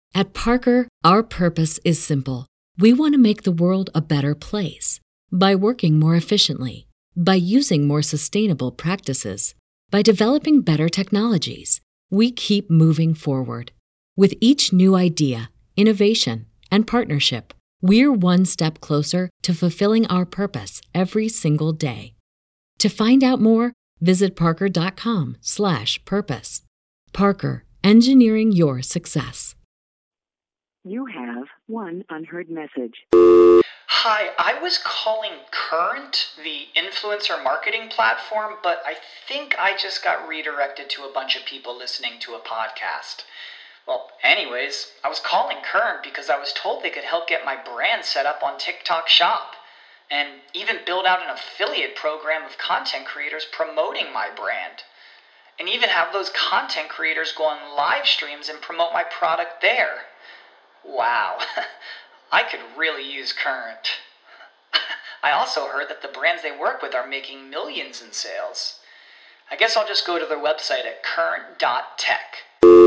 At Parker, our purpose is simple. We want to make the world a better place by working more efficiently, by using more sustainable practices, by developing better technologies. We keep moving forward. With each new idea, innovation, and partnership, we're one step closer to fulfilling our purpose every single day. To find out more, visit parker.com/purpose. Parker, engineering your success. You have one unheard message. Hi, I was calling Current, the influencer marketing platform, but I think I just got redirected to a bunch of people listening to a podcast. Well, anyways, I was calling Current because I was told they could help get my brand set up on TikTok Shop and even build out an affiliate program of content creators promoting my brand. And even have those content creators go on live streams and promote my product there. Wow, I could really use Current. I also heard that the brands they work with are making millions in sales. I guess I'll just go to their website at current.tech.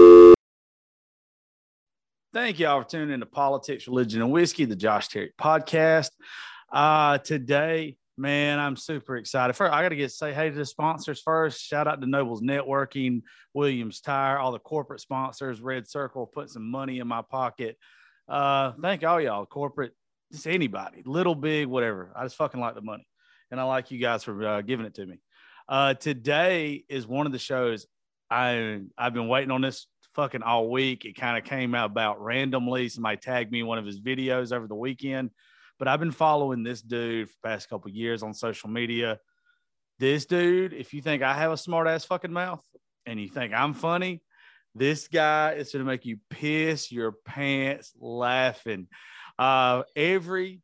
Thank y'all for tuning in to Politics, Religion, and Whiskey, the Josh Terry podcast. Today, man, I'm super excited. First, I got to say hey to the sponsors first. Shout out to Nobles Networking, Williams Tire, all the corporate sponsors, Red Circle, put some money in my pocket. Thank all y'all, corporate, just anybody, little, big, whatever. I just fucking like the money. And I like you guys for giving it to me. Today is one of the shows I've been waiting on this fucking all week. It kind of came out about randomly. Somebody tagged me in one of his videos over the weekend. But I've been following this dude for the past couple of years on social media. This dude, if you think I have a smart ass fucking mouth and you think I'm funny, this guy is going to make you piss your pants laughing. Every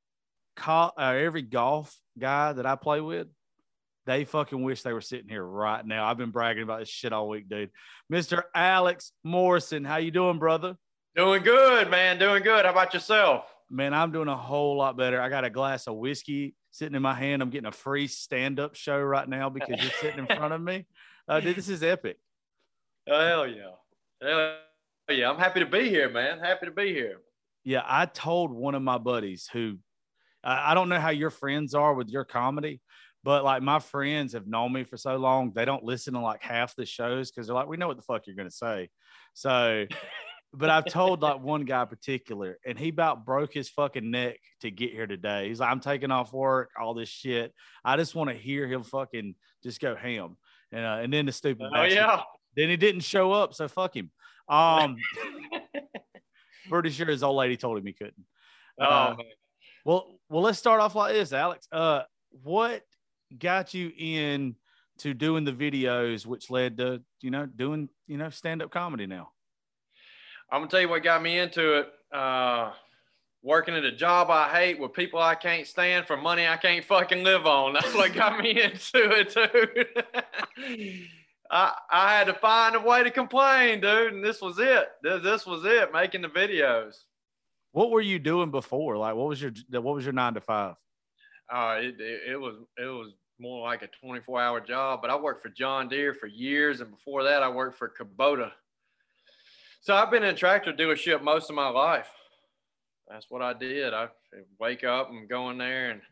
golf guy that I play with, they fucking wish they were sitting here right now. I've been bragging about this shit all week, dude. Mr. Alex Morrison, how you doing, brother? Doing good, man. Doing good. How about yourself? Man, I'm doing a whole lot better. I got a glass of whiskey sitting in my hand. I'm getting a free stand-up show right now because you're sitting in front of me. Dude, this is epic. Hell yeah. Hell yeah. I'm happy to be here, man. Happy to be here. Yeah, I told one of my buddies who I don't know how your friends are with your comedy, but like my friends have known me for so long, they don't listen to like half the shows because they're like, we know what the fuck you're going to say. So... But I've told like one guy in particular, and he about broke his fucking neck to get here today. He's like, I'm taking off work, all this shit. I just want to hear him fucking just go ham. And then the stupid bastard. Yeah. Then he didn't show up, so fuck him. Pretty sure his old lady told him he couldn't. Well, let's start off like this, Alex. What got you in to doing the videos, which led to, doing, stand-up comedy now? I'm going to tell you what got me into it. Working at a job I hate with people I can't stand for money I can't fucking live on. That's what got me into it, dude. I had to find a way to complain, dude, and this was it. This was it, making the videos. What were you doing before? Like, what was your 9 to 5? It was more like a 24-hour job, but I worked for John Deere for years, and before that, I worked for Kubota. So I've been in a tractor dealership most of my life. That's what I did. I wake up and go in there and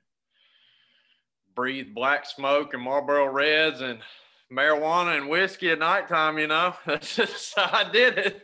breathe black smoke and Marlboro Reds and marijuana and whiskey at nighttime, That's just how I did it.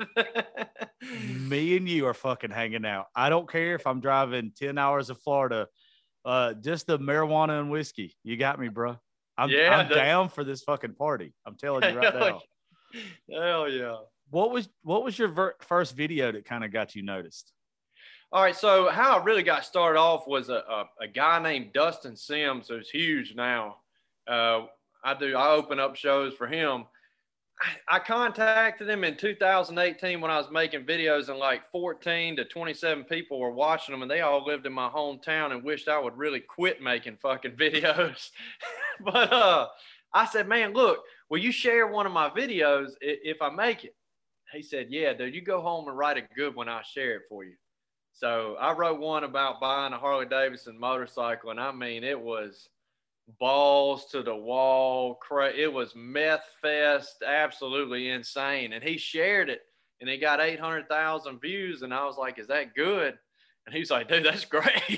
Me and you are fucking hanging out. I don't care if I'm driving 10 hours of Florida. Just the marijuana and whiskey. You got me, bro. I'm down for this fucking party. I'm telling you right now. Hell yeah. What was your first video that kind of got you noticed? All right, so how I really got started off was a guy named Dustin Sims, who's huge now. I open up shows for him. I contacted him in 2018 when I was making videos, and like 14 to 27 people were watching them, and they all lived in my hometown and wished I would really quit making fucking videos. But I said, man, look, will you share one of my videos if I make it? He said, yeah, dude, you go home and write a good one. I'll share it for you. So I wrote one about buying a Harley Davidson motorcycle. And I mean, it was balls to the wall. It was meth fest, absolutely insane. And he shared it and it got 800,000 views. And I was like, is that good? And he's like, dude, that's great.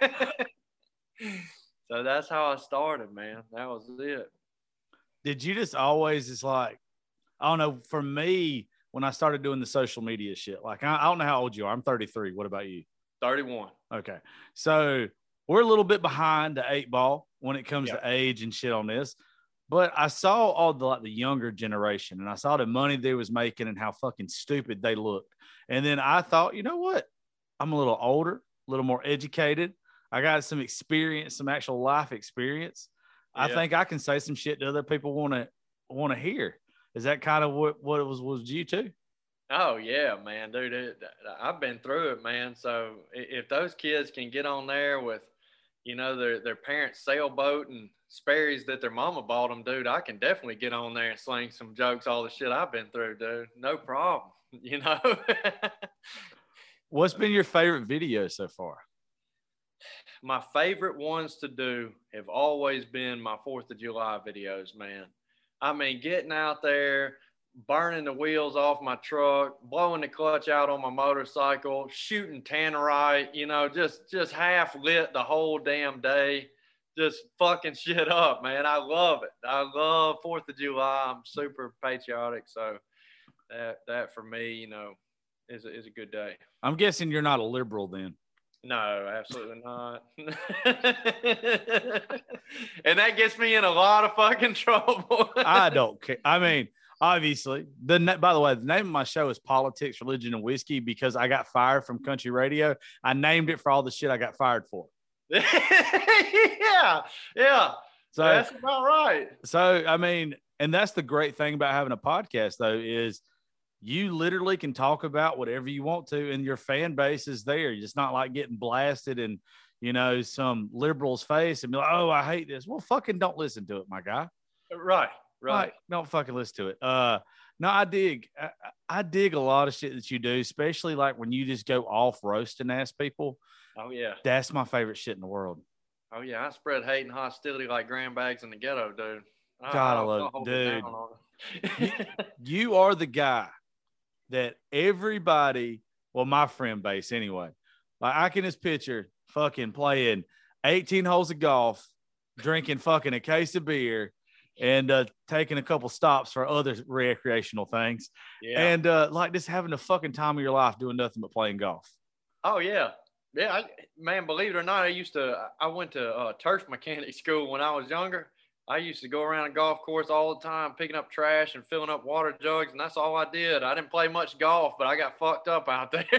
So that's how I started, man. That was it. Did you just always just like, I don't know, for me, when I started doing the social media shit, like I don't know how old you are. I'm 33. What about you? 31. Okay. So we're a little bit behind the 8 ball when it comes to age and shit on this. But I saw all the younger generation, and I saw the money they was making and how fucking stupid they looked. And then I thought, you know what? I'm a little older, a little more educated. I got some experience, some actual life experience. I think I can say some shit that other people want to hear. Is that kind of what it was you too? Oh yeah, man, dude. I've been through it, man. So if those kids can get on there with, their parents' sailboat and Sperry's that their mama bought them, dude, I can definitely get on there and sling some jokes, all the shit I've been through, dude. No problem. What's been your favorite video so far? My favorite ones to do have always been my 4th of July videos, man. I mean, getting out there, burning the wheels off my truck, blowing the clutch out on my motorcycle, shooting tannerite, just half lit the whole damn day, just fucking shit up, man. I love it. I love 4th of July. I'm super patriotic. So that for me, is a good day. I'm guessing you're not a liberal then. No, absolutely not. And that gets me in a lot of fucking trouble. I don't care. I mean, obviously, by the way, the name of my show is Politics, Religion, and Whiskey because I got fired from country radio. I named it for all the shit I got fired for. Yeah. So that's about right. So, I mean, and that's the great thing about having a podcast, though, is you literally can talk about whatever you want to, and your fan base is there. It's not like getting blasted in, some liberal's face and be like, oh, I hate this. Well, fucking don't listen to it, my guy. Right. Like, don't fucking listen to it. No, I dig a lot of shit that you do, especially like when you just go off roasting ass people. Oh yeah. That's my favorite shit in the world. Oh yeah. I spread hate and hostility like grandbags in the ghetto, dude. God, I love it, dude. You are the guy that everybody, well, my friend base anyway, like I can just picture fucking playing 18 holes of golf, drinking fucking a case of beer, and taking a couple stops for other recreational things. Yeah. And like just having the fucking time of your life doing nothing but playing golf. Oh, yeah. Yeah, man, believe it or not, I went to turf mechanic school when I was younger. I used to go around a golf course all the time, picking up trash and filling up water jugs, and that's all I did. I didn't play much golf, but I got fucked up out there.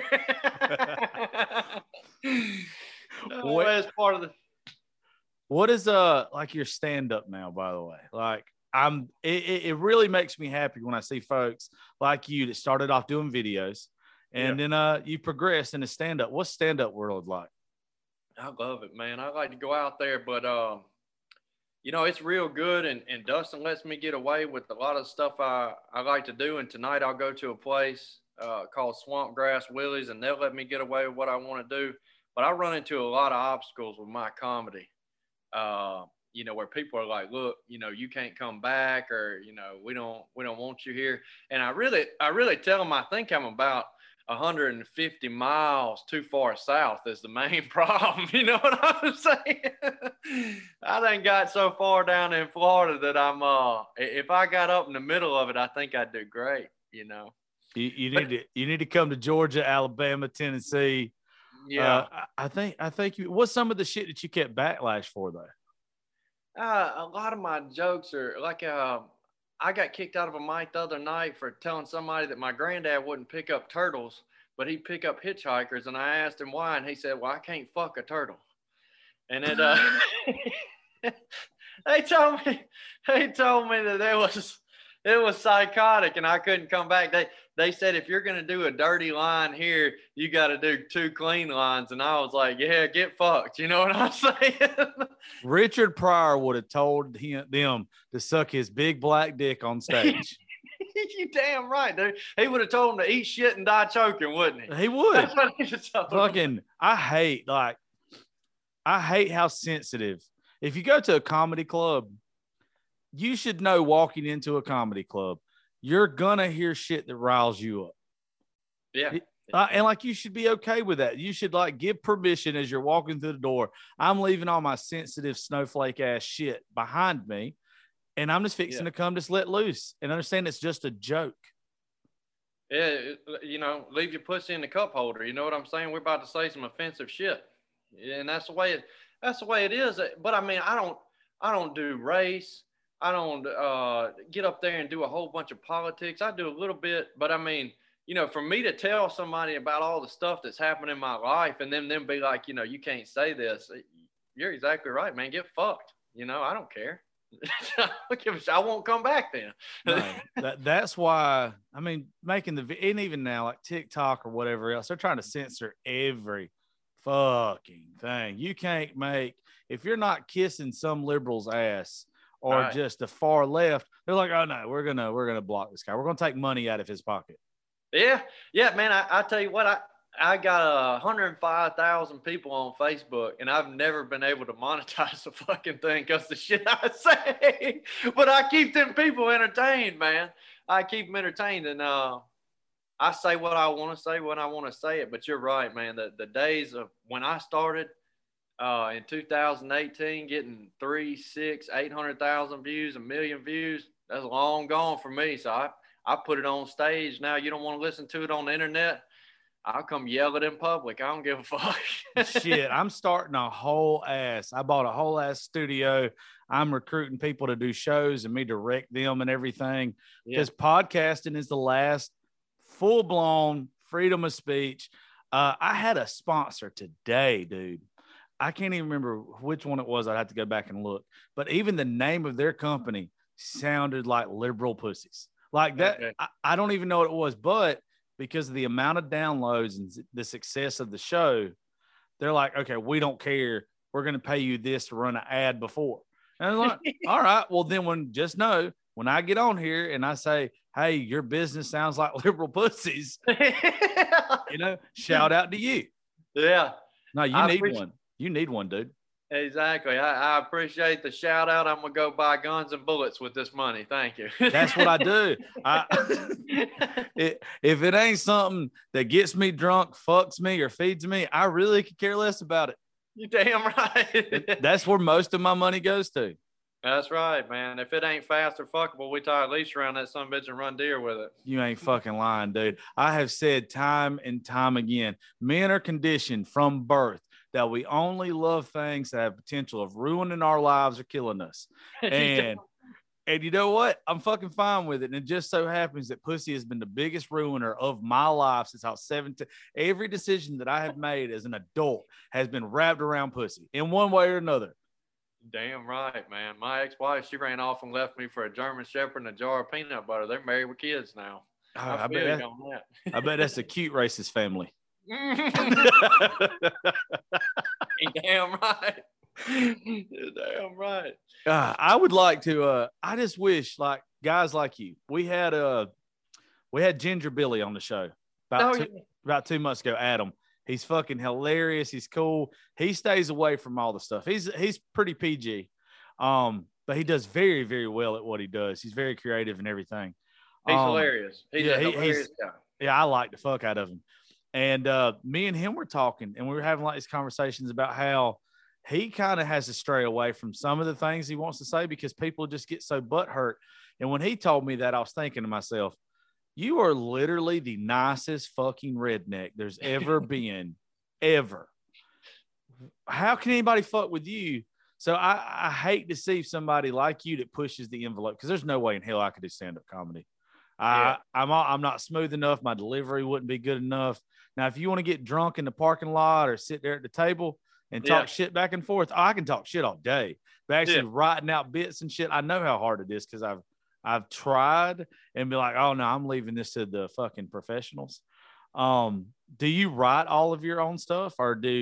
That's part of the. What is like your stand up now, by the way? Like it really makes me happy when I see folks like you that started off doing videos and then you progressed in the stand up. What's stand up world like? I love it, man. I like to go out there, but it's real good, and Dustin lets me get away with a lot of stuff I like to do. And tonight I'll go to a place called Swamp Grass Willie's, and they'll let me get away with what I want to do. But I run into a lot of obstacles with my comedy, where people are like, look, you can't come back, or, we don't want you here. And I really tell them I think I'm about 150 miles too far south is the main problem. You know what I'm saying? I done got so far down in Florida that I'm if I got up in the middle of it, I think I'd do great. You need to come to Georgia, Alabama, Tennessee. Yeah. I think what's some of the shit that you kept backlash for though? A lot of my jokes are like I got kicked out of a mic the other night for telling somebody that my granddad wouldn't pick up turtles, but he'd pick up hitchhikers. And I asked him why, and he said, well, I can't fuck a turtle. And it, they told me that it was psychotic and I couldn't come back. They said, if you're going to do a dirty line here, you got to do 2 clean lines. And I was like, yeah, get fucked. You know what I'm saying? Richard Pryor would have told them to suck his big black dick on stage. You damn right, dude. He would have told them to eat shit and die choking, wouldn't he? He would. That's what he told fucking, I hate how sensitive. If you go to a comedy club, you should know walking into a comedy club, you're going to hear shit that riles you up. Yeah. And like, you should be okay with that. You should like give permission as you're walking through the door. I'm leaving all my sensitive snowflake ass shit behind me, and I'm just fixing to come just let loose and understand it's just a joke. Yeah, you know, leave your pussy in the cup holder. You know what I'm saying? We're about to say some offensive shit, and that's the way it is. But I mean, I don't do race. I don't get up there and do a whole bunch of politics. I do a little bit, but I mean, you know, for me to tell somebody about all the stuff that's happened in my life and then them be like, you know, you can't say this. You're exactly right, man. Get fucked. You know, I don't care. I won't come back then. No, that's why, I mean, making and even now, like TikTok or whatever else, they're trying to censor every fucking thing. You can't make, if you're not kissing some liberal's ass or just a far left, they're like, oh no, we're gonna block this guy. We're gonna take money out of his pocket. Yeah, man. I tell you what, I got 105,000 people on Facebook, and I've never been able to monetize the fucking thing because the shit I say. But I keep them people entertained, man. I keep them entertained, and I say what I want to say when I want to say it. But you're right, man. The days of when I started in 2018, getting 3, 6, 800,000 views, 1 million views, that's long gone for me. So I put it on stage. Now you don't want to listen to it on the internet, I'll come yell it in public. I don't give a fuck. Shit, I'm starting a whole ass. I bought a whole ass studio. I'm recruiting people to do shows and me direct them and everything. Because podcasting is the last full-blown freedom of speech. I had a sponsor today, dude. I can't even remember which one it was. I'd have to go back and look. But even the name of their company sounded like liberal pussies. Like that, okay. I don't even know what it was, but because of the amount of downloads and the success of the show, they're like, okay, we don't care. We're going to pay you this to run an ad before. And I'm like, all right, well then when I get on here and I say, hey, your business sounds like liberal pussies, you know, shout out to you. Yeah. No, you need one. You need one, dude. Exactly. I appreciate the shout out. I'm going to go buy guns and bullets with this money. Thank you. That's what I do. If it ain't something that gets me drunk, fucks me, or feeds me, I really could care less about it. You're damn right. That's where most of my money goes to. That's right, man. If it ain't fast or fuckable, we tie a leash around that son of a bitch and run deer with it. You ain't fucking lying, dude. I have said time and time again, men are conditioned from birth that we only love things that have potential of ruining our lives or killing us. And you know what? I'm fucking fine with it. And it just so happens that pussy has been the biggest ruiner of my life since I was 17. Every decision that I have made as an adult has been wrapped around pussy in one way or another. Damn right, man. My ex-wife, she ran off and left me for a German Shepherd and a jar of peanut butter. They're married with kids now. I bet that's a cute racist family. Damn right. Damn right. I would like to. I just wish, like guys like you, we had Ginger Billy on the show about 2 months ago. Adam, he's fucking hilarious. He's cool. He stays away from all the stuff. He's pretty PG, but he does very, very well at what he does. He's very creative and everything. He's hilarious. He's a hilarious guy. Yeah, I like the fuck out of him. And me and him were talking, and we were having like these conversations about how he kind of has to stray away from some of the things he wants to say because people just get so butthurt. And when he told me that, I was thinking to myself, you are literally the nicest fucking redneck there's ever been, ever. How can anybody fuck with you? So I hate to see somebody like you that pushes the envelope, because there's no way in hell I could do stand-up comedy. Yeah. I'm not smooth enough. My delivery wouldn't be good enough. Now, if you want to get drunk in the parking lot or sit there at the table and talk shit back and forth, I can talk shit all day. But actually writing out bits and shit, I know how hard it is because I've tried and be like, oh no, I'm leaving this to the fucking professionals. Do you write all of your own stuff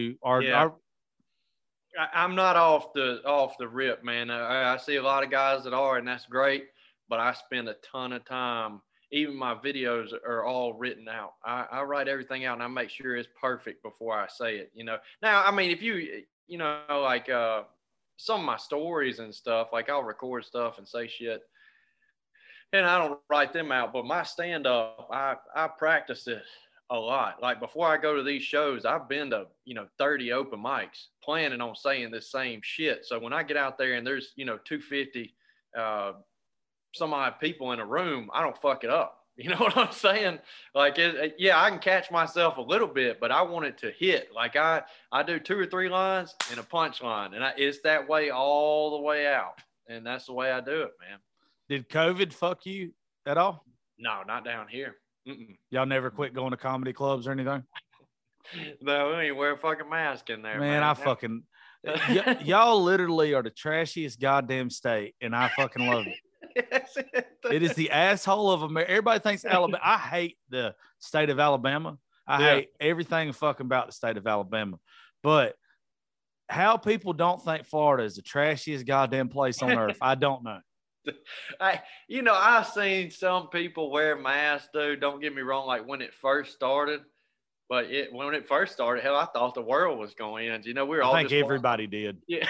I'm not off the rip, man. I see a lot of guys that are, and that's great. But I spend a ton of time. Even my videos are all written out. I write everything out and I make sure it's perfect before I say it, you know. Now, I mean, if you know, like some of my stories and stuff, like I'll record stuff and say shit and I don't write them out, but my stand up, I practice it a lot. Like before I go to these shows, I've been to, 30 open mics planning on saying the same shit. So when I get out there and there's, 250 some odd people in a room, I don't fuck it up. You know what I'm saying? Like, yeah, I can catch myself a little bit, but I want it to hit. Like I do 2 or 3 lines and a punch line, and it's that way all the way out. And that's the way I do it, man. Did COVID fuck you at all? No, not down here. Mm-mm. Y'all never quit going to comedy clubs or anything? No, we ain't wear a fucking mask in there, Man, I fucking y'all literally are the trashiest goddamn state, and I fucking love it. It is the asshole of America. Everybody thinks Alabama. I hate the state of Alabama. I hate everything fucking about the state of Alabama. But how people don't think Florida is the trashiest goddamn place on earth, I don't know. I've seen some people wear masks, dude. Don't get me wrong, like when it first started. But when it first started, hell, I thought the world was going to end. We were all. I think everybody did. Yeah.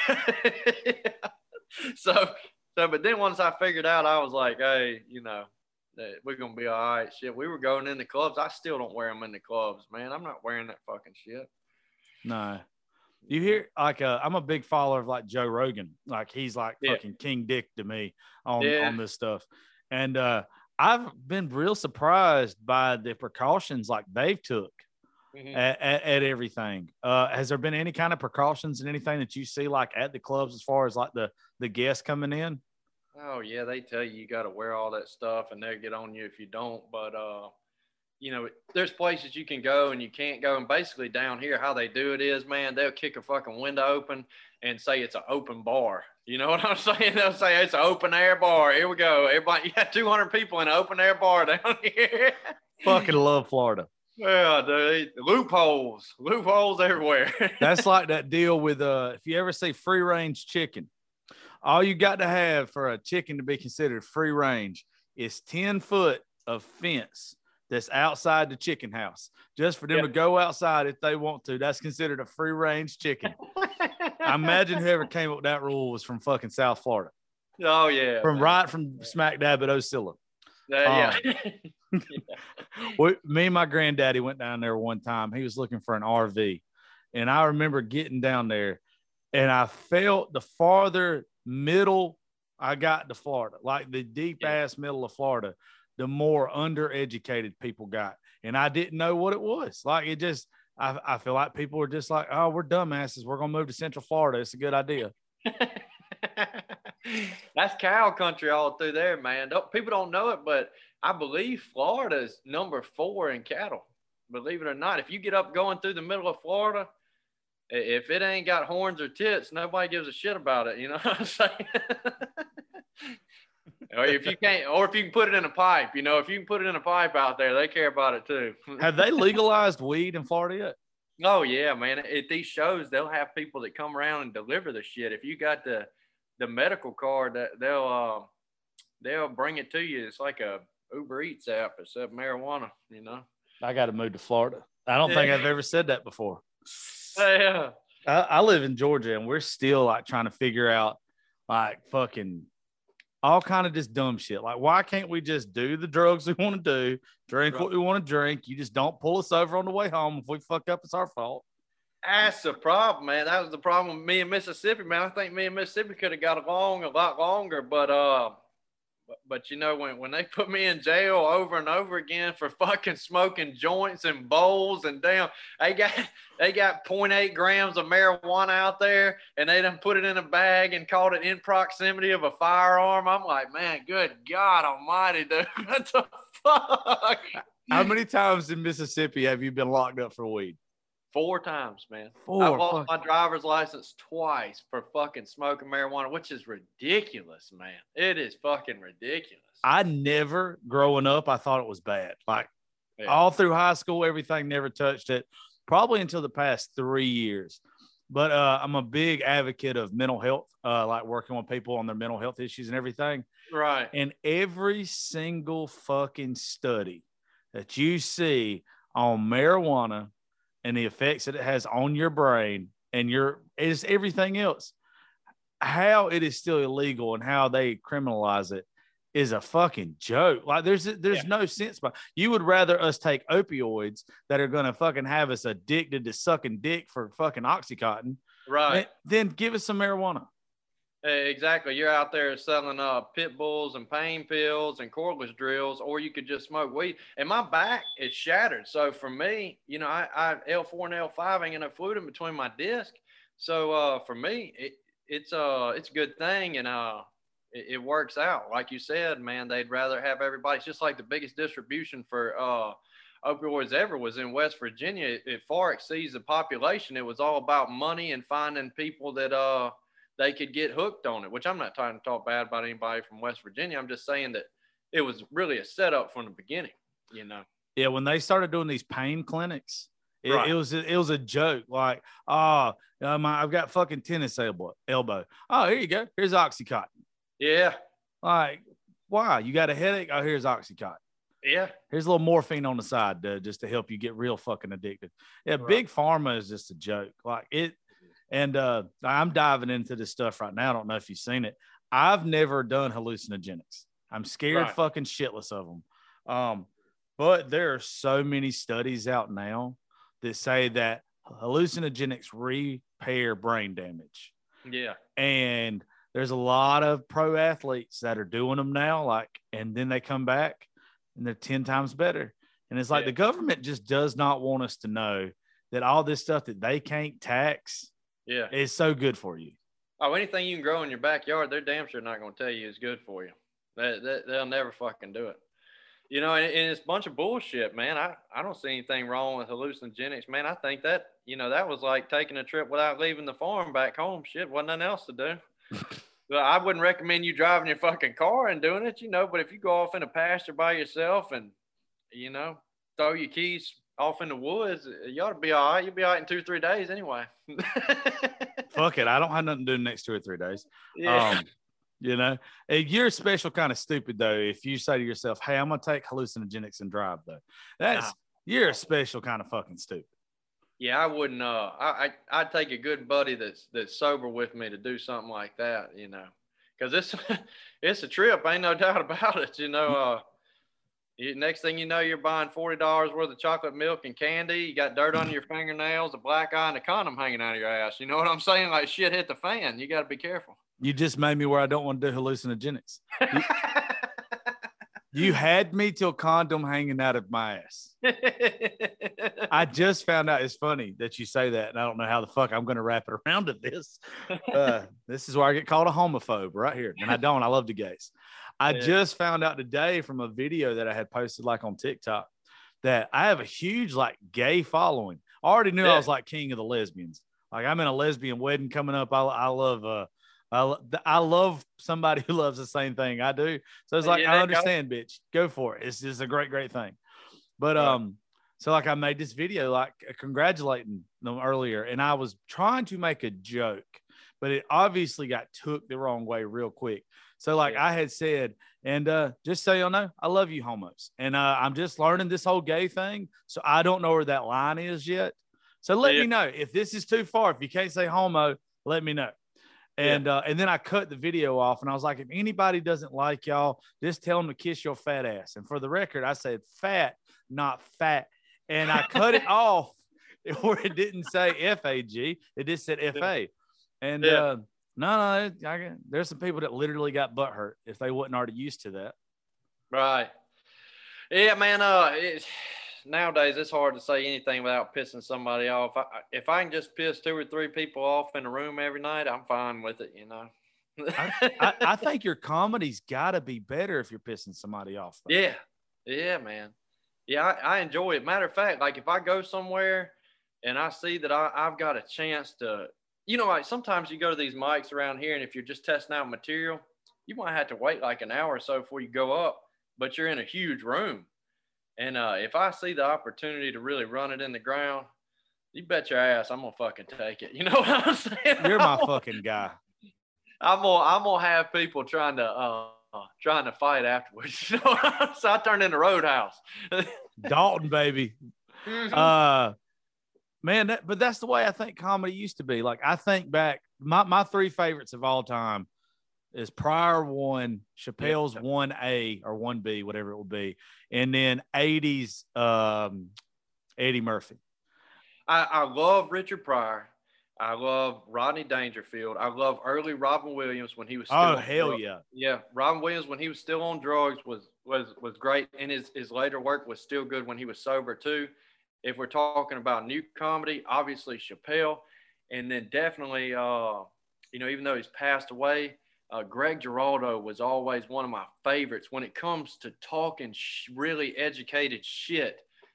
So, but then once I figured out, I was like, hey, we're gonna be all right. Shit, we were going in the clubs. I still don't wear them in the clubs, man. I'm not wearing that fucking shit. No. You hear like I'm a big follower of like Joe Rogan. Like he's like fucking King Dick to me on this stuff. And I've been real surprised by the precautions like they've took at everything. Has there been any kind of precautions and anything that you see like at the clubs as far as like the guests coming in? Oh yeah, they tell you got to wear all that stuff and they'll get on you if you don't. But there's places you can go and you can't go. And basically down here, how they do it is, man, they'll kick a fucking window open and say it's an open bar. You know what I'm saying? They'll say it's an open air bar. Here we go. Everybody, you got 200 people in an open air bar down here. Fucking love Florida. Well, dude, loopholes everywhere. That's like that deal with if you ever see free range chicken, all you got to have for a chicken to be considered free range is 10 foot of fence that's outside the chicken house, just for them to go outside if they want to. That's considered a free range chicken. I imagine whoever came up with that rule was from fucking South Florida. Oh yeah, from smack dab at Ocilla. Yeah. Me and my granddaddy went down there one time. He was looking for an RV, and I remember getting down there, and I felt the farther middle I got to Florida, like the deep ass middle of Florida, the more undereducated people got. And I didn't know what it was. Like it just, I feel like people were just like, oh, we're dumbasses. We're going to move to Central Florida. It's a good idea. That's cow country all through there, man. People don't know it, but I believe Florida is number 4 in cattle. Believe it or not, if you get up going through the middle of Florida, if it ain't got horns or tits, nobody gives a shit about it. You know what I'm saying? Or if you can put it in a pipe, if you can put it in a pipe out there, they care about it too. Have they legalized weed in Florida yet? Oh yeah, man. At these shows, they'll have people that come around and deliver the shit. If you got the medical card, they'll bring it to you. It's like a Uber Eats app, except marijuana, I got to move to Florida. I don't think I've ever said that before. Yeah. I live in Georgia, and we're still like trying to figure out like fucking all kind of just dumb shit. Like, why can't we just do the drugs we want to do, drink what we want to drink? You just don't pull us over on the way home. If we fuck up, it's our fault. That's the problem, man. That was the problem with me and Mississippi, man. I think me and Mississippi could have got along a lot longer, but when they put me in jail over and over again for fucking smoking joints and bowls and damn, they got 0.8 grams of marijuana out there and they done put it in a bag and called it in proximity of a firearm. I'm like, man, good God almighty, dude. What the fuck? How many times in Mississippi have you been locked up for weed? 4 times, man. 4. I lost my driver's license twice for fucking smoking marijuana, which is ridiculous, man. It is fucking ridiculous. I never, growing up, I thought it was bad. Like all through high school, everything, never touched it. Probably until the past 3 years. But I'm a big advocate of mental health, like working with people on their mental health issues and everything. Right. And every single fucking study that you see on marijuana and the effects that it has on your brain and is everything else, how it is still illegal and how they criminalize it is a fucking joke. Like there's no sense, but you would rather us take opioids that are going to fucking have us addicted to sucking dick for fucking Oxycontin, right? Then give us some marijuana. Exactly. You're out there selling pit bulls and pain pills and cordless drills, or you could just smoke weed. And my back is shattered. So for me, you know, I L4 and L5 ain't enough fluid in between my disc. So for me, it's a good thing, and it works out. Like you said, man, they'd rather have everybody. It's just like the biggest distribution for opioids ever was in West Virginia. It far exceeds the population. It was all about money and finding people that they could get hooked on it, which I'm not trying to talk bad about anybody from West Virginia. I'm just saying that it was really a setup from the beginning, you know? Yeah. When they started doing these pain clinics, Right. it was a joke. Like, I've got fucking tennis elbow. Oh, here you go. Here's Oxycontin. Yeah. Like, why? You got a headache? Oh, here's Oxycontin. Yeah. Here's a little morphine on the side, just to help you get real fucking addicted. Yeah. Right. Big pharma is just a joke. Like it. And I'm diving into this stuff right now. I don't know if you've seen it. I've never done hallucinogenics. I'm scared fucking shitless of them. But there are so many studies out now that say that hallucinogenics repair brain damage. Yeah. And there's a lot of pro athletes that are doing them now, and then they come back and they're 10 times better. And it's like the government just does not want us to know that all this stuff that they can't tax is so good for you. Oh, anything you can grow in your backyard, they're damn sure not going to tell you is good for you. They'll never fucking do it. You know, and it's a bunch of bullshit, man. I don't see anything wrong with hallucinogenics, man. I think that, you know, that was like taking a trip without leaving the farm back home. Shit, wasn't nothing else to do. Well, I wouldn't recommend you driving your fucking car and doing it, you know, but if you go off in a pasture by yourself and, you know, throw your keys off in the woods, you ought to be all right. You'll be all right in 2-3 days anyway. Fuck it. I don't have nothing to do the next 2 or 3 days. Yeah. You know, you're special kind of stupid, though, if you say to yourself, hey, I'm going to take hallucinogenics and drive, though. You're a special kind of fucking stupid. Yeah, I wouldn't. I'd take a good buddy that's sober with me to do something like that, you know, because it's a trip. Ain't no doubt about it. You know, next thing you know, you're buying $40 worth of chocolate milk and candy. You got dirt on your fingernails, a black eye, and a condom hanging out of your ass. You know what I'm saying? Like shit hit the fan. You got to be careful. You just made me where I don't want to do hallucinogenics. You had me till condom hanging out of my ass. I just found out. It's funny that you say that, and I don't know how the fuck I'm going to wrap it around to this. This is where I get called a homophobe right here, and I don't. I love the gays. I just found out today from a video that I had posted on TikTok that I have a huge gay following. I already knew I was king of the lesbians. I'm in a lesbian wedding coming up. I love somebody who loves the same thing I do. So it's I understand, bitch. Go for it. It's just a great, great thing. But so I made this video congratulating them earlier, and I was trying to make a joke, but it obviously got took the wrong way real quick. So I had said, and just so y'all know, I love you homos, and I'm just learning this whole gay thing, so I don't know where that line is yet. So let me know if this is too far. If you can't say homo, let me know. And then I cut the video off, and I was like, if anybody doesn't like y'all, just tell them to kiss your fat ass. And for the record, I said fat, not fat. And I cut it off where it didn't say F-A-G. It just said F-A. And no, there's some people that literally got butt hurt if they wasn't already used to that. Right. Yeah, man. Nowadays, it's hard to say anything without pissing somebody off. If I can just piss 2 or 3 people off in a room every night, I'm fine with it, you know. I think your comedy's got to be better if you're pissing somebody off. Though. Yeah, man. Yeah, I enjoy it. Matter of fact, if I go somewhere and I see that I've got a chance to, you know, sometimes you go to these mics around here, and if you're just testing out material, you might have to wait an hour or so before you go up, but you're in a huge room. And if I see the opportunity to really run it in the ground, you bet your ass I'm gonna fucking take it. You know what I'm saying? You're my fucking guy. I'm gonna have people trying to fight afterwards. You know, so I turned into Roadhouse. Dalton, baby. Mm-hmm. Man, but that's the way I think comedy used to be. I think back, my 3 favorites of all time is Pryor 1, Chappelle's 1A or 1B, whatever it will be, and then 80s Eddie Murphy. I love Richard Pryor. I love Rodney Dangerfield. I love early Robin Williams when he was still on drugs. Yeah, Robin Williams when he was still on drugs was great, and his later work was still good when he was sober too. If we're talking about new comedy, obviously Chappelle, and then definitely even though he's passed away, Greg Giraldo was always one of my favorites when it comes to talking really educated shit.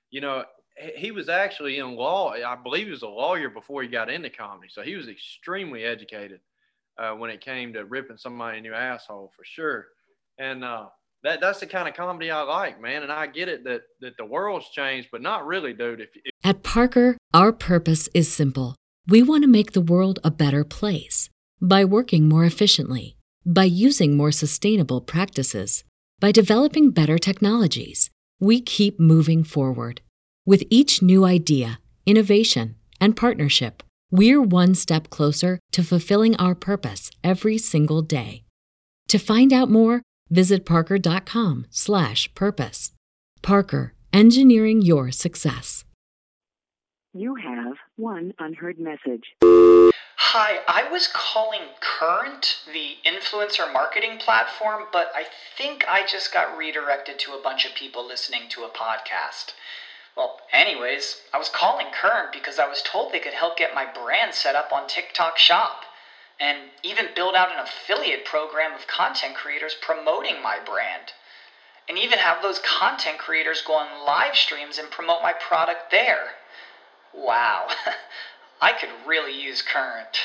He was actually in law. I believe he was a lawyer before he got into comedy. So he was extremely educated when it came to ripping somebody a new asshole for sure. And that's the kind of comedy I like, man. And I get it that the world's changed, but not really, dude. At Parker, our purpose is simple. We want to make the world a better place by working more efficiently, by using more sustainable practices, by developing better technologies. We keep moving forward. With each new idea, innovation, and partnership, we're one step closer to fulfilling our purpose every single day. To find out more, visit parker.com/purpose. Parker, engineering your success. You have one unheard message. Hi, I was calling Current, the influencer marketing platform, but I think I just got redirected to a bunch of people listening to a podcast. Well, anyways, I was calling Current because I was told they could help get my brand set up on TikTok Shop and even build out an affiliate program of content creators promoting my brand, and even have those content creators go on live streams and promote my product there. Wow, I could really use Current.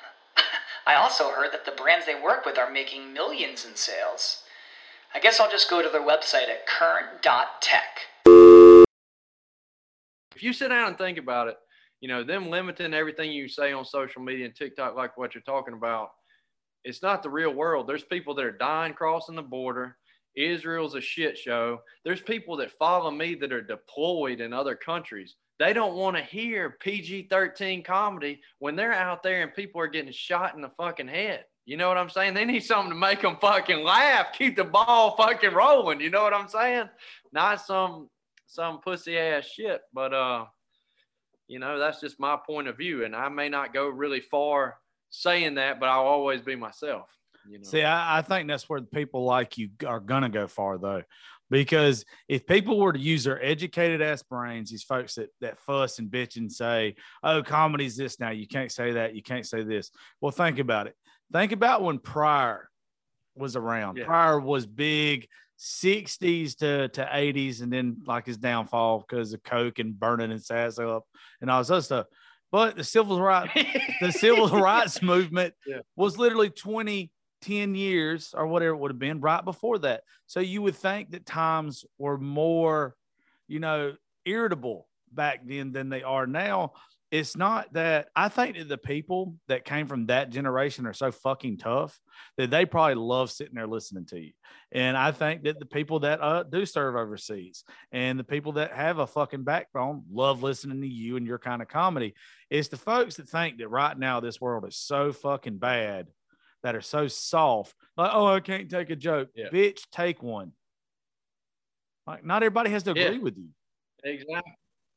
I also heard that the brands they work with are making millions in sales. I guess I'll just go to their website at current.tech. If you sit down and think about it, them limiting everything you say on social media and TikTok, like what you're talking about, it's not the real world. There's people that are dying crossing the border. Israel's a shit show. There's people that follow me that are deployed in other countries. They don't want to hear PG-13 comedy when they're out there and people are getting shot in the fucking head. You know what I'm saying? They need something to make them fucking laugh, keep the ball fucking rolling. You know what I'm saying? Not some pussy ass shit, but that's just my point of view, and I may not go really far saying that, but I'll always be myself. See, I think that's where the people like you are gonna go far, though, because if people were to use their educated ass brains, these folks that fuss and bitch and say, "Oh, comedy's this now, you can't say that, you can't say this." Well, think about it. Think about when Pryor was around. Yeah. Pryor was big 60s to 80s, and then like his downfall because of coke and burning his ass up and all this other stuff. But the civil rights movement was literally 10 years or whatever it would have been right before that. So you would think that times were more, irritable back then than they are now. It's not that. I think that the people that came from that generation are so fucking tough that they probably love sitting there listening to you. And I think that the people that do serve overseas and the people that have a fucking backbone love listening to you and your kind of comedy. It's the folks that think that right now this world is so fucking bad, that are so soft. Like, oh, I can't take a joke. Yeah. Bitch, take one. Like, not everybody has to agree with you. Exactly.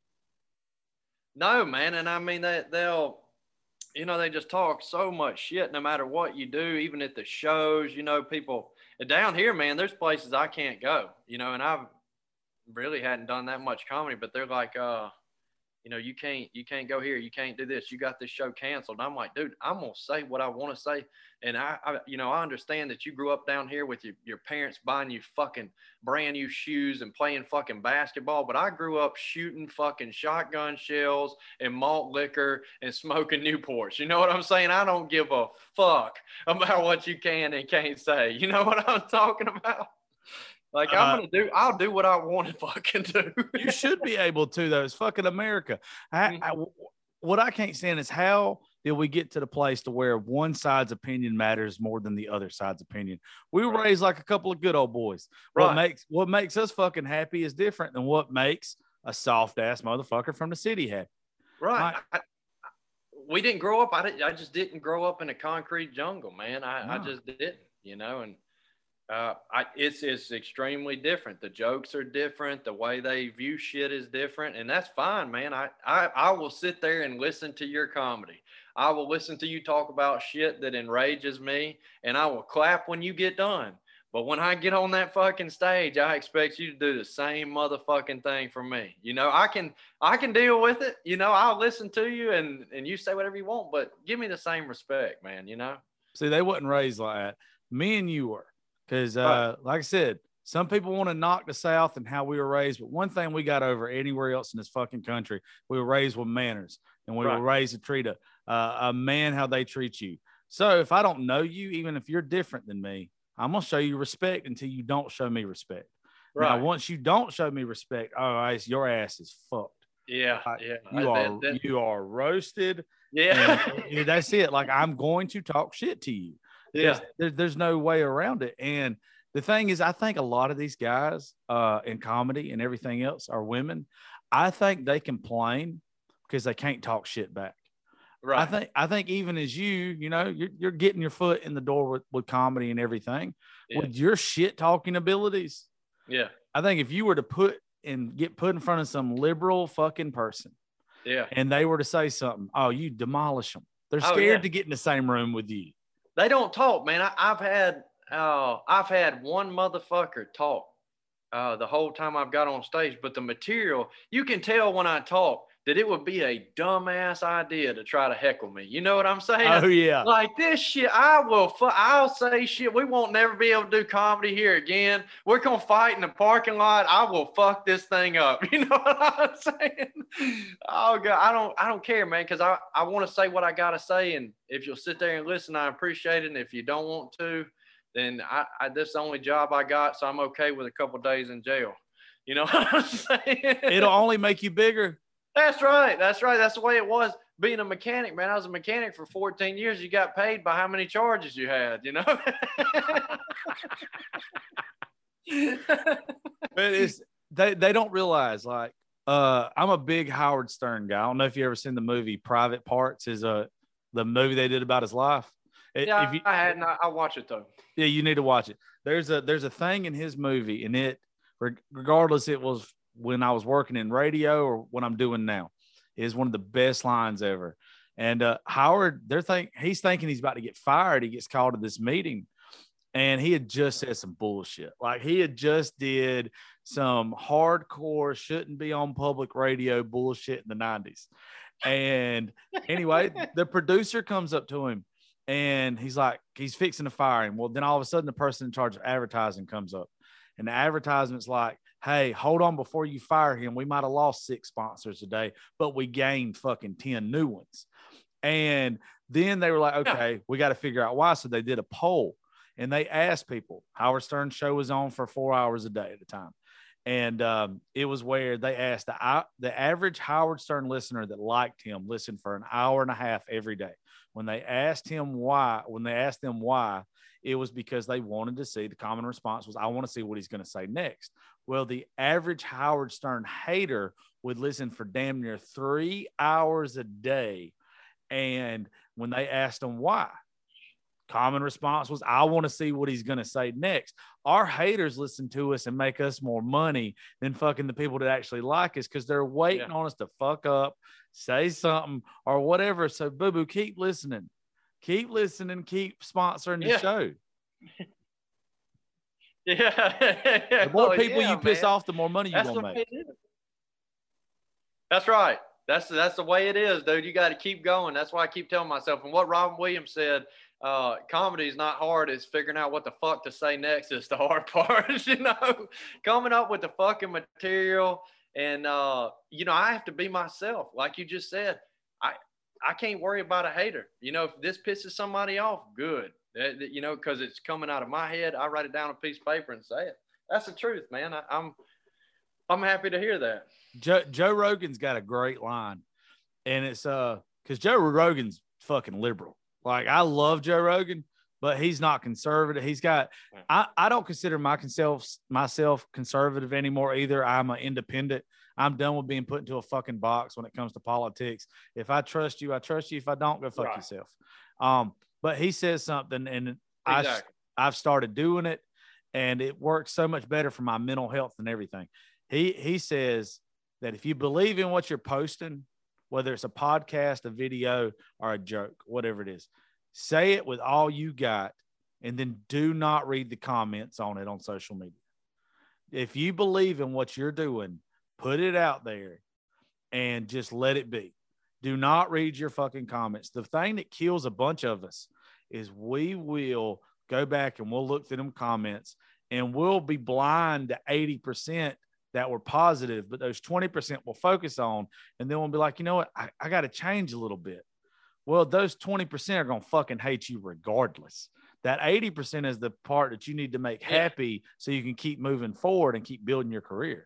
No, man. And I mean, they'll, they just talk so much shit no matter what you do, even at the shows, people down here, man, there's places I can't go, and I've really hadn't done that much comedy, but they're like, you can't go here. You can't do this. You got this show canceled. And I'm like, dude, I'm going to say what I want to say. And I understand that you grew up down here with your parents buying you fucking brand new shoes and playing fucking basketball. But I grew up shooting fucking shotgun shells and malt liquor and smoking Newports. You know what I'm saying? I don't give a fuck about what you can and can't say. You know what I'm talking about? Like, I'll do what I want to fucking do. You should be able to, though. It's fucking America. What I can't stand is how did we get to the place to where one side's opinion matters more than the other side's opinion? We were raised like a couple of good old boys. Right. What makes us fucking happy is different than what makes a soft ass motherfucker from the city happy. Right. We didn't grow up. I just didn't grow up in a concrete jungle, man. I just didn't. you know, and it's extremely different. The jokes are different. The way they view shit is different, and that's fine, man. I will sit there and listen to your comedy. I will listen to you talk about shit that enrages me, and I will clap when you get done. But when I get on that fucking stage, I expect you to do the same motherfucking thing for me. You know, I can deal with it. You know, I'll listen to you and you say whatever you want, but give me the same respect, man, you know? See, they wasn't raised like that. Me and you were. Because, like I said, some people want to knock the South and how we were raised. But one thing we got over anywhere else in this fucking country, we were raised with manners. And we were raised to treat a man how they treat you. So if I don't know you, even if you're different than me, I'm going to show you respect until you don't show me respect. Right. Now, once you don't show me respect, all right, your ass is fucked. Yeah. You are roasted. Yeah. And that's it. Like, I'm going to talk shit to you. Yeah. There's no way around it. And the thing is, I think a lot of these guys in comedy and everything else are women. I think they complain because they can't talk shit back. Right. I think even as you know, you're getting your foot in the door with comedy and everything with your shit talking abilities. Yeah. I think if you were to get put in front of some liberal fucking person, and they were to say something, oh, you demolish them. They're scared to get in the same room with you. They don't talk, man. I've had one motherfucker talk the whole time I've got on stage, but the material, you can tell when I talk that it would be a dumbass idea to try to heckle me. You know what I'm saying? Oh, yeah. Like this shit, I'll say shit. We won't never be able to do comedy here again. We're going to fight in the parking lot. I will fuck this thing up. You know what I'm saying? Oh, God, I don't care, man, because I want to say what I got to say. And if you'll sit there and listen, I appreciate it. And if you don't want to, then this is the only job I got. So I'm okay with a couple days in jail. You know what I'm saying? It'll only make you bigger. That's right. That's the way it was being a mechanic, man. I was a mechanic for 14 years. You got paid by how many charges you had, you know? But they don't realize, like, I'm a big Howard Stern guy. I don't know if you ever seen the movie Private Parts, the movie they did about his life. Yeah, I hadn't. I'll watch it though. Yeah, you need to watch it. There's a thing in his movie, and it, regardless, it was when I was working in radio or what I'm doing now, is one of the best lines ever. And Howard, he's thinking he's about to get fired. He gets called to this meeting, and he had just said some bullshit. Like, he had just did some hardcore, shouldn't be on public radio bullshit in the 90s. And anyway, the producer comes up to him, and he's like, he's fixing to fire him. Well, then all of a sudden, the person in charge of advertising comes up, and the advertisement's like, hey, hold on before you fire him. We might have lost 6 sponsors today, but we gained fucking 10 new ones. And then they were like, okay, we got to figure out why. So they did a poll, and they asked people. Howard Stern's show was on for 4 hours a day at the time. And it was where they asked the average Howard Stern listener that liked him listened for an hour and a half every day. When they asked them why, it was because they wanted to see, the common response was, I want to see what he's going to say next. Well, the average Howard Stern hater would listen for damn near 3 hours a day. And when they asked him why, common response was, I want to see what he's going to say next. Our haters listen to us and make us more money than fucking the people that actually like us, because they're waiting on us to fuck up, say something or whatever. So, boo-boo, keep listening. Keep listening. Keep sponsoring the show. The more people you piss off, the more money you're going to make. That's right. That's the way it is, dude. You got to keep going. That's why I keep telling myself. And what Robin Williams said, comedy is not hard. It's figuring out what the fuck to say next is the hard part. You know, coming up with the fucking material. And, you know, I have to be myself. Like you just said, I can't worry about a hater. You know, if this pisses somebody off, good. You know, because it's coming out of my head. I write it down on a piece of paper and say it. That's the truth, man. I'm happy to hear that. Joe Rogan's got a great line, and it's because Joe Rogan's fucking liberal. Like, I love Joe Rogan, but he's not conservative. He's got, I don't consider myself conservative anymore either. I'm an independent. I'm done with being put into a fucking box when it comes to politics. If I trust you, I trust you. If I don't, go fuck yourself. But he says something, and exactly. I've started doing it, and it works so much better for my mental health and everything. He says that if you believe in what you're posting, whether it's a podcast, a video, or a joke, whatever it is, say it with all you got, and then do not read the comments on it on social media. If you believe in what you're doing, put it out there and just let it be. Do not read your fucking comments. The thing that kills a bunch of us is we will go back and we'll look through them comments and we'll be blind to 80% that were positive, but those 20% we'll focus on. And then we'll be like, you know what? I got to change a little bit. Well, those 20% are going to fucking hate you regardless. That 80% is the part that you need to make happy so you can keep moving forward and keep building your career.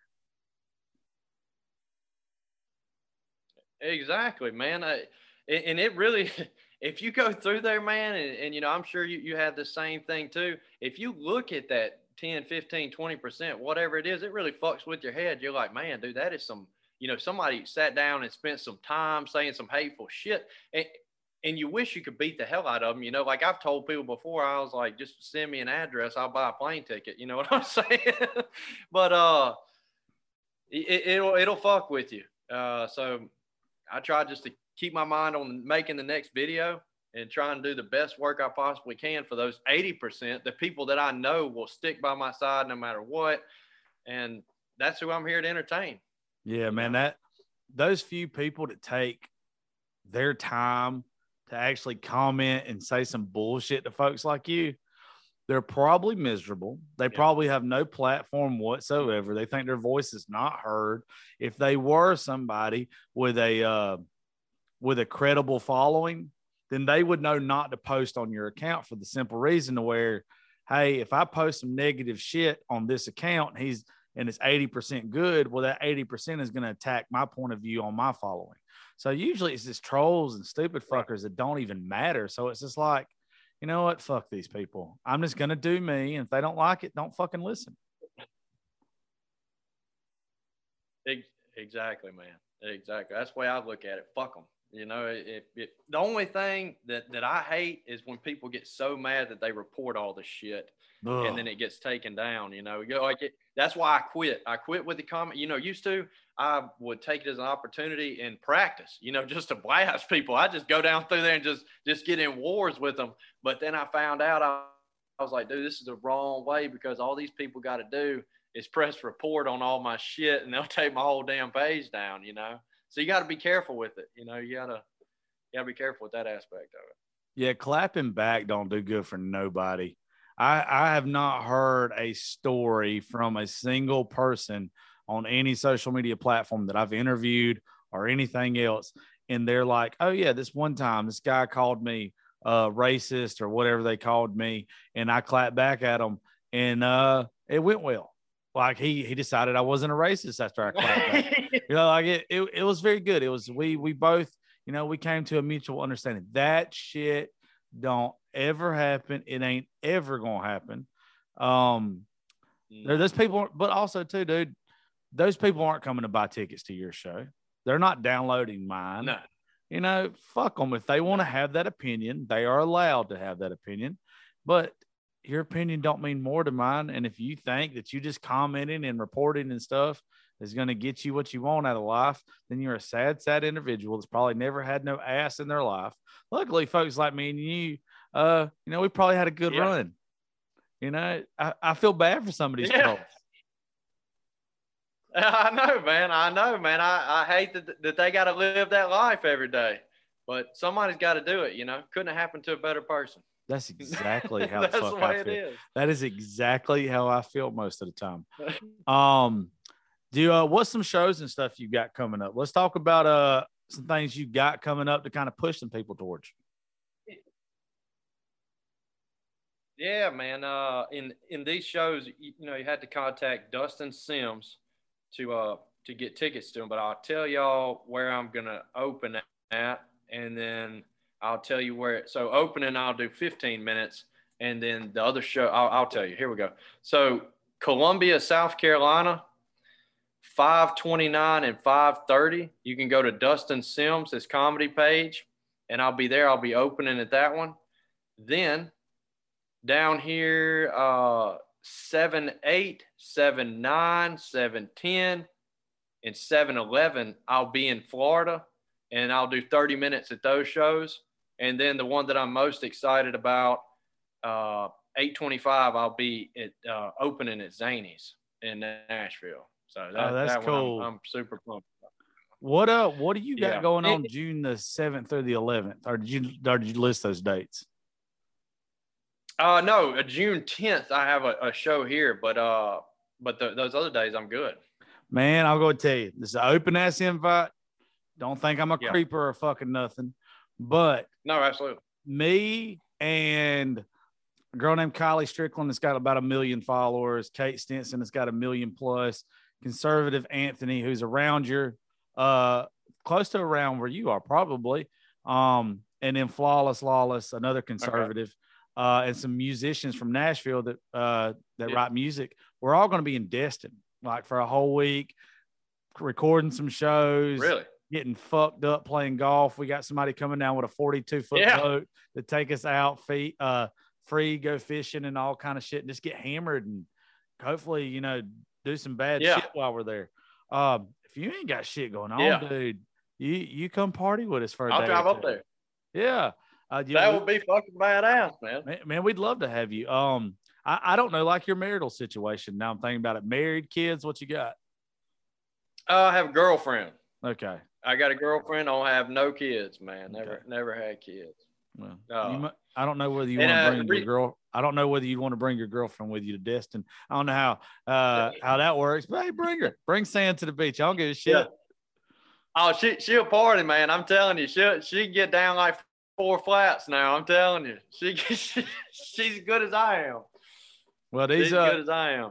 Exactly, man. And it really, if you go through there, man, and you know, I'm sure you have the same thing too. If you look at that 10, 15, 20%, whatever it is, it really fucks with your head. You're like, man, dude, that is some, you know, somebody sat down and spent some time saying some hateful shit. And you wish you could beat the hell out of them. You know, like I've told people before, I was like, just send me an address. I'll buy a plane ticket. You know what I'm saying? But it'll fuck with you. So I try just to keep my mind on making the next video and try and do the best work I possibly can for those 80%, the people that I know will stick by my side no matter what. And that's who I'm here to entertain. Yeah, man, those few people that take their time to actually comment and say some bullshit to folks like you, they're probably miserable. They probably have no platform whatsoever. They think their voice is not heard. If they were somebody with a credible following, then they would know not to post on your account for the simple reason to where, hey, if I post some negative shit on this account, and it's 80% good, well, that 80% is going to attack my point of view on my following. So usually it's just trolls and stupid fuckers that don't even matter. So it's just like, you know what? Fuck these people. I'm just going to do me. And if they don't like it, don't fucking listen. Exactly, man. Exactly. That's the way I look at it. Fuck them. You know, the only thing that I hate is when people get so mad that they report all the shit. Ugh. And then it gets taken down, you know, that's why I quit. I quit with the comment, you know, used to, I would take it as an opportunity in practice, you know, just to blast people. I just go down through there and just get in wars with them. But then I found out, I was like, dude, this is the wrong way, because all these people got to do is press report on all my shit and they'll take my whole damn page down, you know? So you got to be careful with it. You know, you got to be careful with that aspect of it. Yeah. Clapping back don't do good for nobody. I have not heard a story from a single person on any social media platform that I've interviewed or anything else. And they're like, oh yeah, this one time this guy called me racist or whatever they called me. And I clapped back at him and it went well. Like he decided I wasn't a racist after I clapped back. You know, like it was very good. It was, we both, you know, we came to a mutual understanding. That shit don't ever happen. It ain't ever gonna happen. Those people, but also too, dude, those people aren't coming to buy tickets to your show. They're not downloading mine. No. You know, fuck them. If they want to have that opinion, they are allowed to have that opinion. But your opinion don't mean more to mine. And if you think that you just commenting and reporting and stuff is going to get you what you want out of life, then you're a sad, sad individual that's probably never had no ass in their life. Luckily, folks like me and you, you know, we probably had a good run. You know, I feel bad for some of these trolls. I know, man. I hate that they got to live that life every day, but somebody's got to do it. You know, couldn't have happened to a better person. That's exactly how That's the fuck the way I feel. it is. That is exactly how I feel most of the time. What's some shows and stuff you got coming up? Let's talk about some things you got coming up to kind of push some people towards. Yeah, man. In these shows, you know, you had to contact Dustin Sims to get tickets to them. But I'll tell y'all where I'm gonna open at, and then I'll tell you where. So opening, I'll do 15 minutes, and then the other show, I'll tell you. Here we go. So Columbia, South Carolina, 5:29 and 5:30. You can go to Dustin Sims, his comedy page, and I'll be there. I'll be opening at that one. Then down here, 7-8, 7-9, 7-10, and 7-11. I'll be in Florida, and I'll do 30 minutes at those shows. And then the one that I'm most excited about, 8:25, I'll be at opening at Zany's in Nashville. So that's cool. I'm super pumped. What do you got going on June the 7th through the 11th? Or did you list those dates? No, June 10th I have a show here, but those other days I'm good. Man, I'll go tell you, this is an open ass invite. Don't think I'm a creeper or fucking nothing, but no, absolutely. Me and a girl named Kylie Strickland that's got about 1 million followers, Kate Stinson that's got 1 million plus, Conservative Anthony who's around your close to around where you are probably, and then Flawless Lawless, another conservative, and some musicians from Nashville that write music. We're all going to be in Destin like for a whole week, recording some shows. Really? Getting fucked up playing golf. We got somebody coming down with a 42-foot boat to take us out, free, go fishing and all kind of shit, and just get hammered and hopefully, do some bad shit while we're there. If you ain't got shit going on, dude, you come party with us for a day. I'll drive up there. Yeah. That would be fucking badass, man. Man, we'd love to have you. I don't know, like your marital situation. Now I'm thinking about it. Married, kids, what you got? I have a girlfriend. Okay. I got a girlfriend. I don't have no kids, man. Never had kids. Well, I don't know whether you want to bring your girl. I don't know whether you want to bring your girlfriend with you to Destin. I don't know how that works, but hey, bring her. Bring Sam to the beach. I don't give a shit. Yeah. Oh, she'll party, man. I'm telling you, she get down like 4 flats now. I'm telling you, she's as good as I am. Well, she's as good as I am.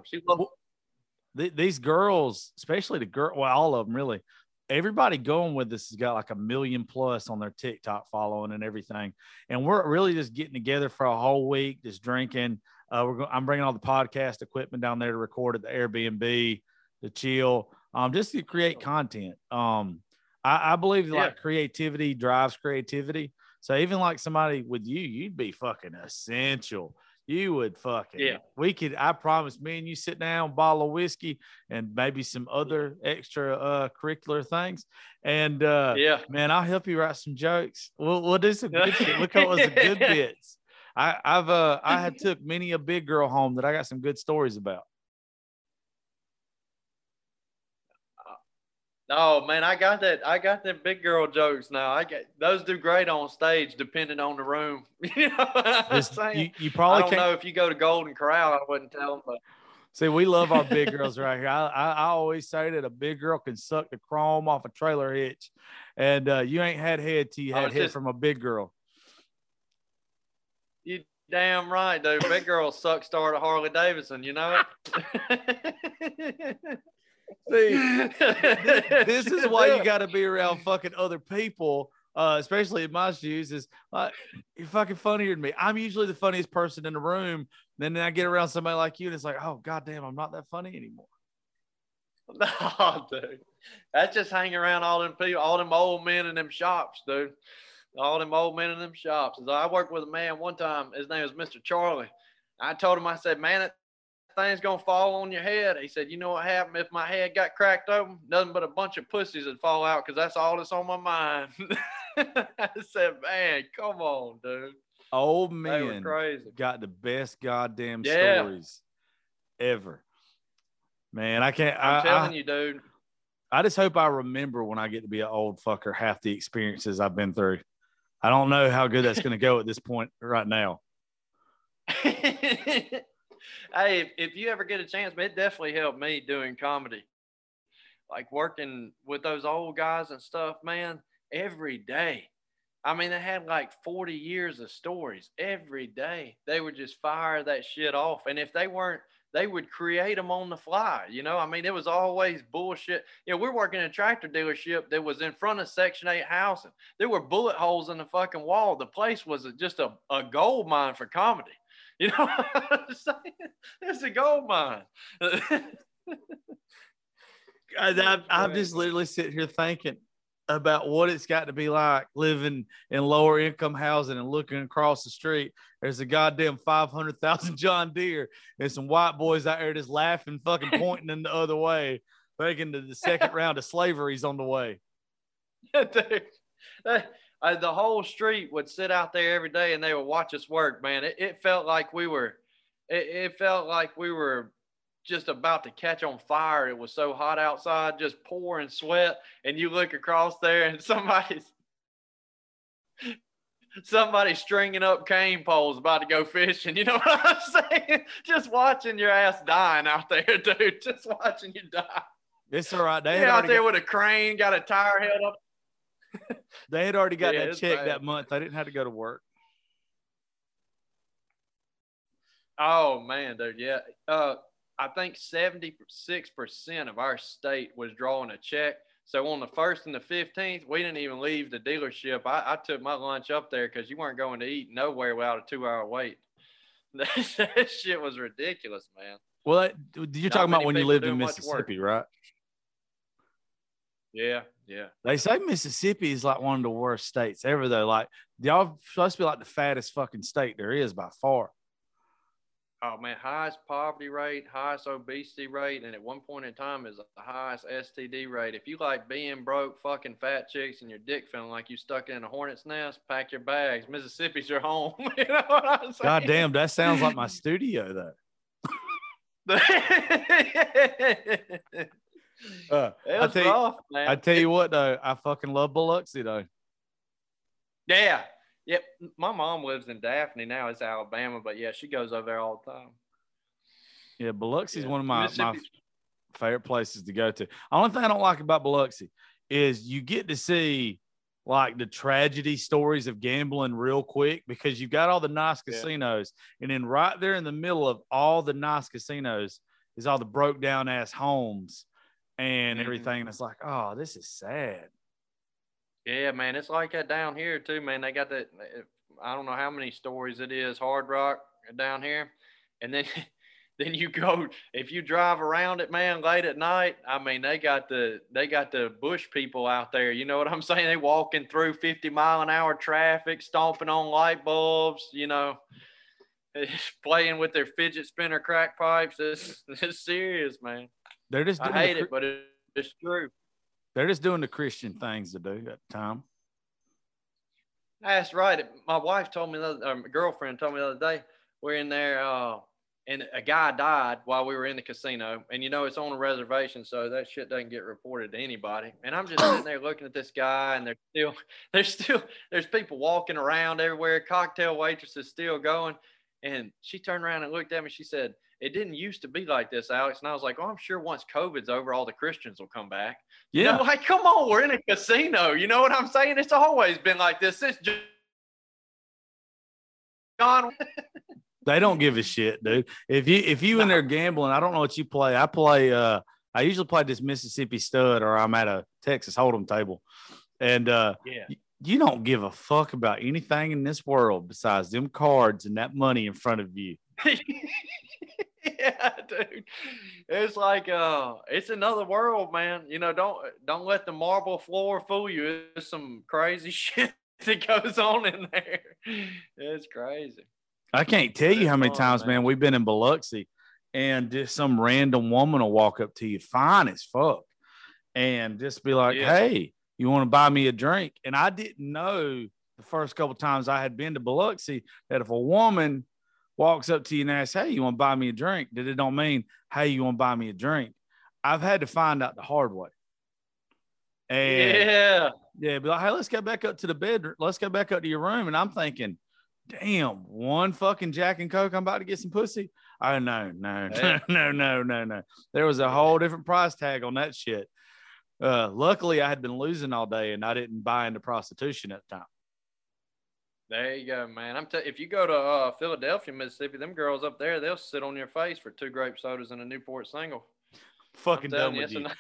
These girls, especially the girl, well, all of them really. Everybody going with this has got like 1 million plus on their TikTok following and everything. And we're really just getting together for a whole week, just drinking. I'm bringing all the podcast equipment down there to record at the Airbnb, to chill, just to create content. I believe like creativity drives creativity. So even like somebody with you'd be fucking essential. You would fucking, I promise, me and you sit down, bottle of whiskey and maybe some other extra curricular things. And man, I'll help you write some jokes. We'll do some good shit. We'll come up with some good bits. I had took many a big girl home that I got some good stories about. Oh man, I got that big girl jokes now. Those do great on stage, depending on the room. You know what I'm saying? You probably I don't know if you go to Golden Corral, I wouldn't tell them. But see, we love our big girls right here. I always say that a big girl can suck the chrome off a trailer hitch, and you ain't had head till you had head from a big girl. You damn right, dude. Big girl suck start a Harley Davidson. You know it. See, this is why you got to be around fucking other people, especially in my shoes. Is like you're fucking funnier than me. I'm usually the funniest person in the room. Then I get around somebody like you, and it's like, oh goddamn, I'm not that funny anymore. No, dude, that's just hanging around all them people, all them old men in them shops, dude. All them old men in them shops. I worked with a man one time. His name was Mr. Charlie. I told him, I said, man, thing's gonna fall on your head. He said, you know what happened if my head got cracked open? Nothing but a bunch of pussies would fall out because that's all that's on my mind. I said, man, come on, dude. Old men were crazy. Got the best goddamn stories ever. Man, I'm telling you, dude. I just hope I remember when I get to be an old fucker half the experiences I've been through. I don't know how good that's gonna go at this point right now. Hey, if you ever get a chance, man, it definitely helped me doing comedy. Like working with those old guys and stuff, man, every day. I mean, they had like 40 years of stories every day. They would just fire that shit off. And if they weren't, they would create them on the fly. You know, I mean, it was always bullshit. You know, we're working in a tractor dealership that was in front of Section 8 housing. There were bullet holes in the fucking wall. The place was just a gold mine for comedy. You know what I'm saying? It's a gold mine. I'm just literally sitting here thinking, about what it's got to be like living in lower income housing and looking across the street. There's a goddamn 500,000 John Deere and some white boys out there just laughing, fucking pointing in the other way, thinking that the second round of slavery is on the way. Dude, the whole street would sit out there every day and they would watch us work, man. It felt like we were, it felt like we were just about to catch on fire. It was so hot outside, just pouring sweat. And you look across there and somebody's stringing up cane poles about to go fishing. You know what I'm saying? Just watching your ass dying out there, dude. Just watching you die. It's all right. They out there with a crane, got a tire held up. They had already got that check bad. that month. They didn't have to go to work. Oh, man, dude. Yeah. I think 76% of our state was drawing a check. So on the 1st and the 15th, we didn't even leave the dealership. I took my lunch up there because you weren't going to eat nowhere without a 2-hour wait. That shit was ridiculous, man. Well, you're talking about when you lived in Mississippi, right? Yeah, yeah. They say Mississippi is like one of the worst states ever, though. Like, y'all supposed to be like the fattest fucking state there is by far. Oh, man, highest poverty rate, highest obesity rate, and at one point in time is the highest STD rate. If you like being broke, fucking fat chicks, and your dick feeling like you stuck in a hornet's nest, pack your bags. Mississippi's your home. You know what I'm saying? God damn, that sounds like my studio, though. I tell you what, though, I fucking love Biloxi, though. Yeah. Yep. My mom lives in Daphne now. It's Alabama, but yeah, she goes over there all the time. Yeah, Biloxi is one of my favorite places to go to. Only thing I don't like about Biloxi is you get to see like the tragedy stories of gambling real quick because you've got all the nice casinos. And then right there in the middle of all the nice casinos is all the broke down ass homes and everything. And it's like, oh, this is sad. Yeah, man, it's like that down here too, man. They got that. I don't know how many stories it is. Hard Rock down here, and then you go if you drive around it, man, late at night. I mean, they got the bush people out there. You know what I'm saying? They walking through 50-mile-an-hour traffic, stomping on light bulbs. You know, playing with their fidget spinner crack pipes. It's serious, man. They're just. I hate it, but it's true. They're just doing the Christian things to do at the time. That's right. My wife told me, my girlfriend told me the other day, we're in there and a guy died while we were in the casino. And, you know, it's on a reservation, so that shit doesn't get reported to anybody. And I'm just sitting there looking at this guy, and there's people walking around everywhere. Cocktail waitresses still going. And she turned around and looked at me. She said, it didn't used to be like this, Alex. And I was like, oh, I'm sure once COVID's over, all the Christians will come back. Yeah. You know, like, come on, we're in a casino. You know what I'm saying? It's always been like this since John. They don't give a shit, dude. If you in there gambling, I don't know what you play. I usually play this Mississippi Stud or I'm at a Texas Hold'em table. And you don't give a fuck about anything in this world besides them cards and that money in front of you. Yeah, dude. It's like it's another world, man. You know, don't let the marble floor fool you. There's some crazy shit that goes on in there. It's crazy. I can't tell you how many times, man, we've been in Biloxi and just some random woman will walk up to you, fine as fuck, and just be like, hey, you want to buy me a drink? And I didn't know the first couple of times I had been to Biloxi that if a woman walks up to you and asks, hey, you want to buy me a drink, that it don't mean, hey, you want to buy me a drink. I've had to find out the hard way. And be like, hey, let's get back up to the bedroom. Let's go back up to your room. And I'm thinking, damn, one fucking Jack and Coke, I'm about to get some pussy. Oh, no. There was a whole different price tag on that shit. Luckily, I had been losing all day and I didn't buy into prostitution at the time. There you go, man. If you go to Philadelphia, Mississippi, them girls up there, they'll sit on your face for 2 grape sodas and a Newport single. Fucking done with you.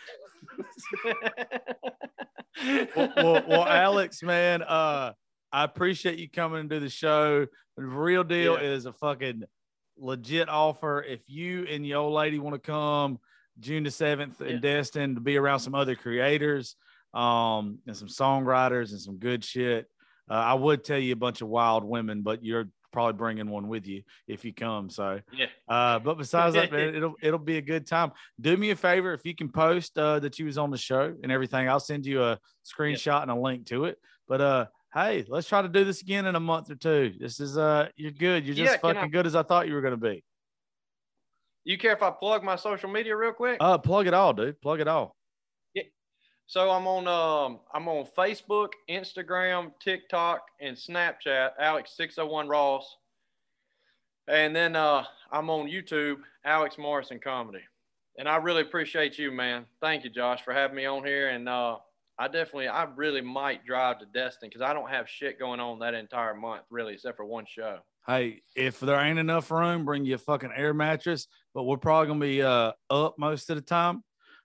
well, Alex, man, I appreciate you coming and do the show. The real deal is a fucking legit offer. If you and your old lady want to come June the 7th in Destin to be around some other creators, and some songwriters and some good shit. I would tell you a bunch of wild women, but you're probably bringing one with you if you come. So, yeah. But besides that, man, it'll be a good time. Do me a favor, if you can post that you was on the show and everything, I'll send you a screenshot and a link to it. But hey, let's try to do this again in a month or two. This is you're good. You're just fucking good as I thought you were going to be. You care if I plug my social media real quick? Plug it all, dude. Plug it all. Yeah. So I'm on Facebook, Instagram, TikTok, and Snapchat, Alex601Ross. And then I'm on YouTube, Alex Morrison Comedy. And I really appreciate you, man. Thank you, Josh, for having me on here. And I really might drive to Destin because I don't have shit going on that entire month, really, except for one show. Hey, if there ain't enough room, bring you a fucking air mattress. But we're probably gonna be up most of the time.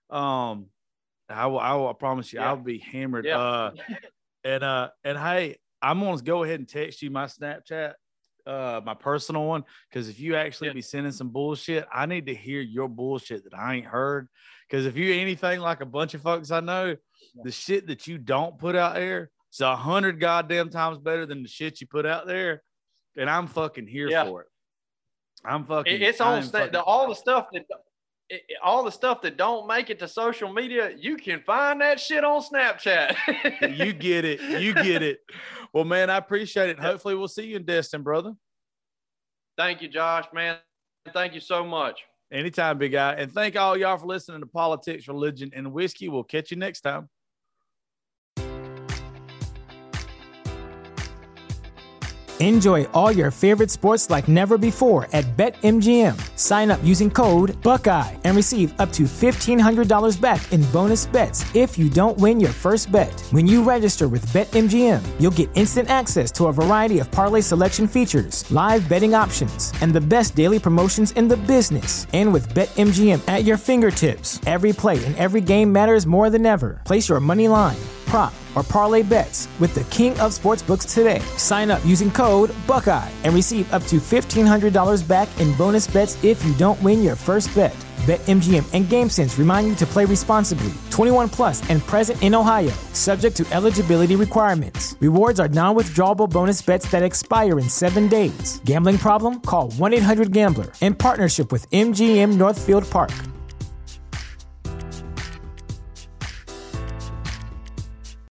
I promise you, I'll be hammered. Yeah. And hey, I'm gonna go ahead and text you my Snapchat, my personal one, because if you actually be sending some bullshit, I need to hear your bullshit that I ain't heard. Because if you anything like a bunch of folks I know, the shit that you don't put out there is 100 goddamn times better than the shit you put out there. And I'm fucking here for it. I'm fucking. It's on all the stuff that don't make it to social media. You can find that shit on Snapchat. You get it. You get it. Well, man, I appreciate it. Hopefully, we'll see you in Destin, brother. Thank you, Josh, man. Thank you so much. Anytime, big guy. And thank all y'all for listening to Politics, Religion, and Whiskey. We'll catch you next time. Enjoy all your favorite sports like never before at BetMGM. Sign up using code Buckeye and receive up to $1,500 back in bonus bets if you don't win your first bet. When you register with BetMGM, you'll get instant access to a variety of parlay selection features, live betting options, and the best daily promotions in the business. And with BetMGM at your fingertips, every play and every game matters more than ever. Place your money line, prop, or parlay bets with the king of sportsbooks today. Sign up using code Buckeye and receive up to $1,500 back in bonus bets if you don't win your first bet. BetMGM and GameSense remind you to play responsibly. 21 plus and present in Ohio, subject to eligibility requirements. Rewards are non-withdrawable bonus bets that expire in 7 days. Gambling problem? Call 1-800-GAMBLER in partnership with MGM Northfield Park.